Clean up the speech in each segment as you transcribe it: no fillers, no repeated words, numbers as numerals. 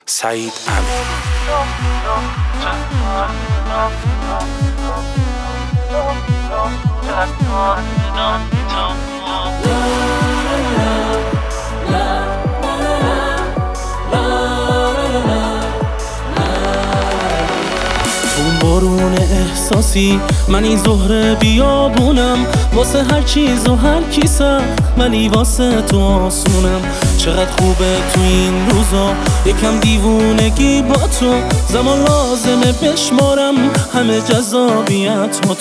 سعید امین. اون بارون احساسی، من این زهره بیابونم، واسه هر چیز و هر کی سخت ولی واسه تو آسونم. چقدر خوبه تو این روزا یکم دیوونگی با تو، زمان لازمه بشمارم همه جذابیت با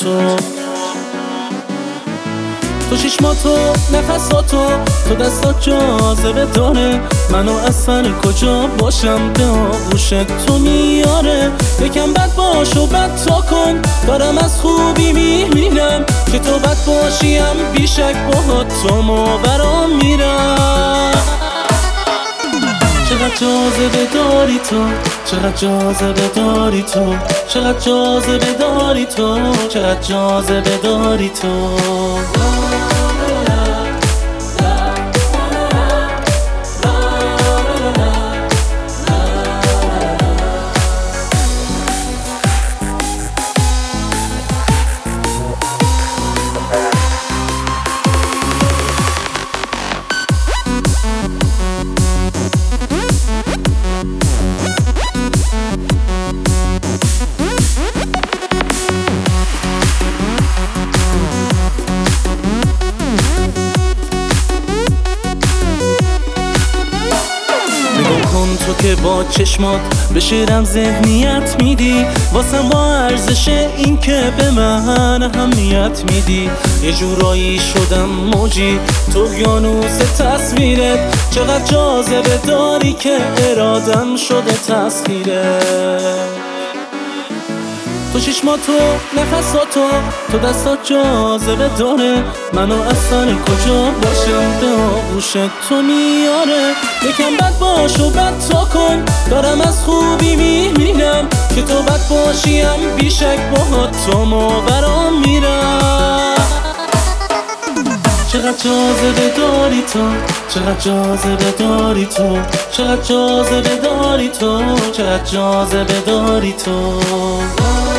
تو چشماتو، نفساتو، تو دستات جاذبه داره منو اصلا کجا باشم به آغوش تو میاره. یکم بد باش و بد تا کن، دارم از خوبی میبینم که تو بد باشیم بیشک باهات تو ماورا میرم. چقدر جاذبه داری تو، چقدر جاذبه داری تو، چقدر جاذبه داری تو، چقدر جاذبه داری تو. تو که با چشمات به شعرم ذهنیت میدی، واسم با ارزش این که به من اهمیت میدی. یه جورایی شدم موجی تو اقیانوس تصویرت، چقدر جاذبه داری که ارادم شده تسخیرت. تو چشماتو، نفساتو، تو دستات جاذبه داره منو اصلا کجا باشم به آغوش تو میاره. یکم بد باش و بد تا کن، دارم از خوبی میبینم که تو بد باشیم بیشک باهات تو ماورا میرم. چقدر جاذبه داری تو، چقدر جاذبه داری تو، چقدر جاذبه داری تو، چقدر جاذبه داری تو.